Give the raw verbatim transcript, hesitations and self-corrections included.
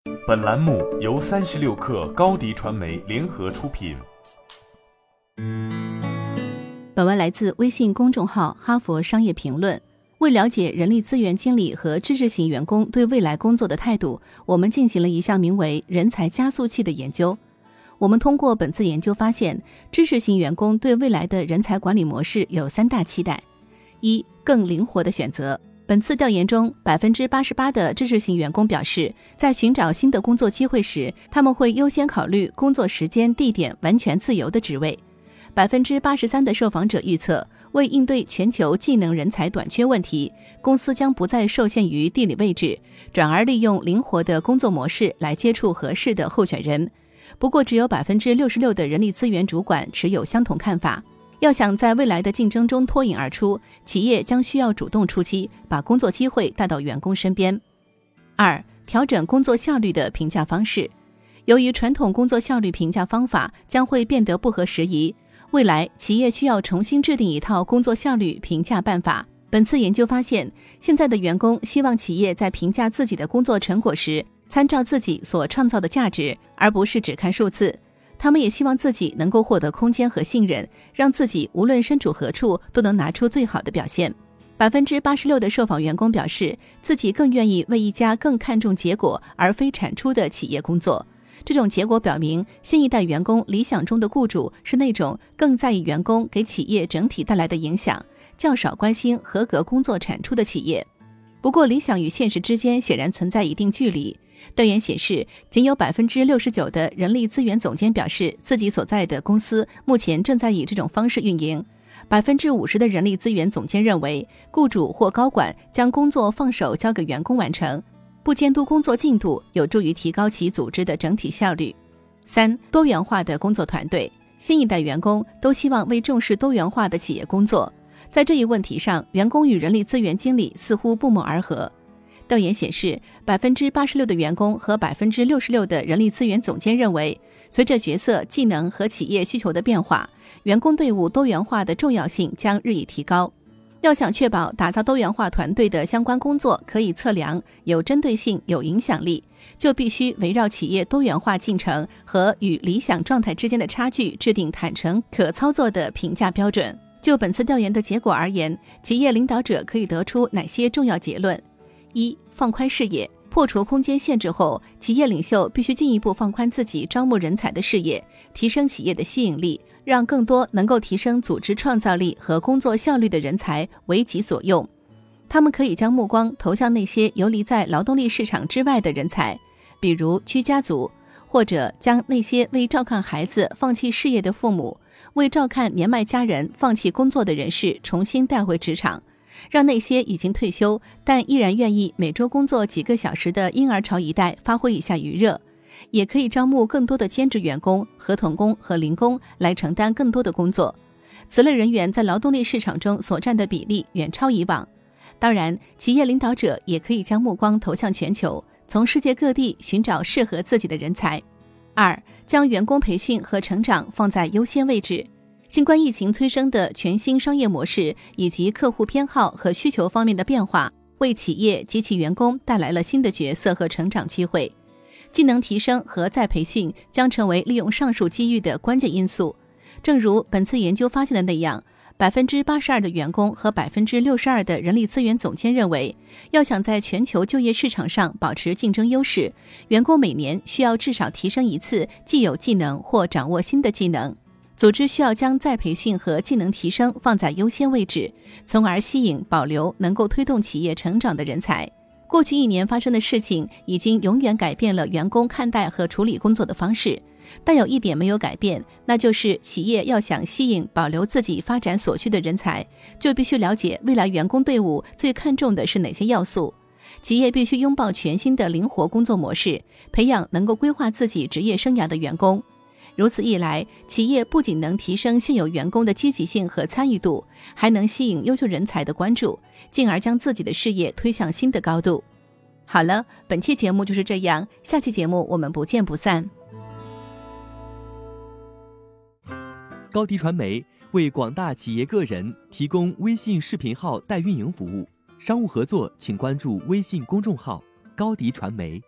本栏目由三十六氪高迪传媒联合出品。 本文来自微信公众号哈佛商业评论。为了解人力资源经理和知识型员工对未来工作的态度，我们进行了一项名为人才加速器的研究。我们通过本次研究发现，知识型员工对未来的人才管理模式有三大期待。一、更灵活的选择。本次调研中 百分之八十八 的知识型员工表示，在寻找新的工作机会时，他们会优先考虑工作时间、地点完全自由的职位。百分之八十三 的受访者预测，为应对全球技能人才短缺问题，公司将不再受限于地理位置，转而利用灵活的工作模式来接触合适的候选人。不过，只有 百分之六十六 的人力资源主管持有相同看法。要想在未来的竞争中脱颖而出，企业将需要主动出击，把工作机会带到员工身边。二、调整工作效率的评价方式。由于传统工作效率评价方法将会变得不合时宜，未来企业需要重新制定一套工作效率评价办法。本次研究发现，现在的员工希望企业在评价自己的工作成果时，参照自己所创造的价值，而不是只看数字。他们也希望自己能够获得空间和信任，让自己无论身处何处都能拿出最好的表现。 百分之八十六 的受访员工表示，自己更愿意为一家更看重结果而非产出的企业工作。这种结果表明，新一代员工理想中的雇主是那种更在意员工给企业整体带来的影响，较少关心合格工作产出的企业。不过，理想与现实之间显然存在一定距离。调研显示，仅有 百分之六十九 的人力资源总监表示自己所在的公司目前正在以这种方式运营。 百分之五十 的人力资源总监认为，雇主或高管将工作放手交给员工完成，不监督工作进度，有助于提高其组织的整体效率。三、多元化的工作团队。新一代员工都希望为重视多元化的企业工作，在这一问题上，员工与人力资源经理似乎不谋而合。调研显示， 百分之八十六 的员工和 百分之六十六 的人力资源总监认为，随着角色、技能和企业需求的变化，员工队伍多元化的重要性将日益提高。要想确保打造多元化团队的相关工作可以测量、有针对性、有影响力，就必须围绕企业多元化进程和与理想状态之间的差距，制定坦诚、可操作的评价标准。就本次调研的结果而言，企业领导者可以得出哪些重要结论？一、放宽视野。破除空间限制后，企业领袖必须进一步放宽自己招募人才的视野，提升企业的吸引力，让更多能够提升组织创造力和工作效率的人才为己所用。他们可以将目光投向那些游离在劳动力市场之外的人才，比如居家族，或者将那些为照看孩子放弃事业的父母，为照看年迈家人放弃工作的人士重新带回职场，让那些已经退休但依然愿意每周工作几个小时的婴儿潮一代发挥一下余热。也可以招募更多的兼职员工、合同工和零工来承担更多的工作。此类人员在劳动力市场中所占的比例远超以往。当然，企业领导者也可以将目光投向全球，从世界各地寻找适合自己的人才。二、将员工培训和成长放在优先位置。新冠疫情催生的全新商业模式以及客户偏好和需求方面的变化，为企业及其员工带来了新的角色和成长机会。技能提升和再培训将成为利用上述机遇的关键因素。正如本次研究发现的那样， 百分之八十二 的员工和 百分之六十二 的人力资源总监认为，要想在全球就业市场上保持竞争优势，员工每年需要至少提升一次既有技能或掌握新的技能。组织需要将再培训和技能提升放在优先位置，从而吸引保留能够推动企业成长的人才。过去一年发生的事情已经永远改变了员工看待和处理工作的方式，但有一点没有改变，那就是企业要想吸引保留自己发展所需的人才，就必须了解未来员工队伍最看重的是哪些要素。企业必须拥抱全新的灵活工作模式，培养能够规划自己职业生涯的员工。如此一来，企业不仅能提升现有员工的积极性和参与度，还能吸引优秀人才的关注，进而将自己的事业推向新的高度。好了，本期节目就是这样，下期节目我们不见不散。 高迪传媒为广大企业个人提供微信视频号代运营服务，商务合作请关注微信公众号高迪传媒。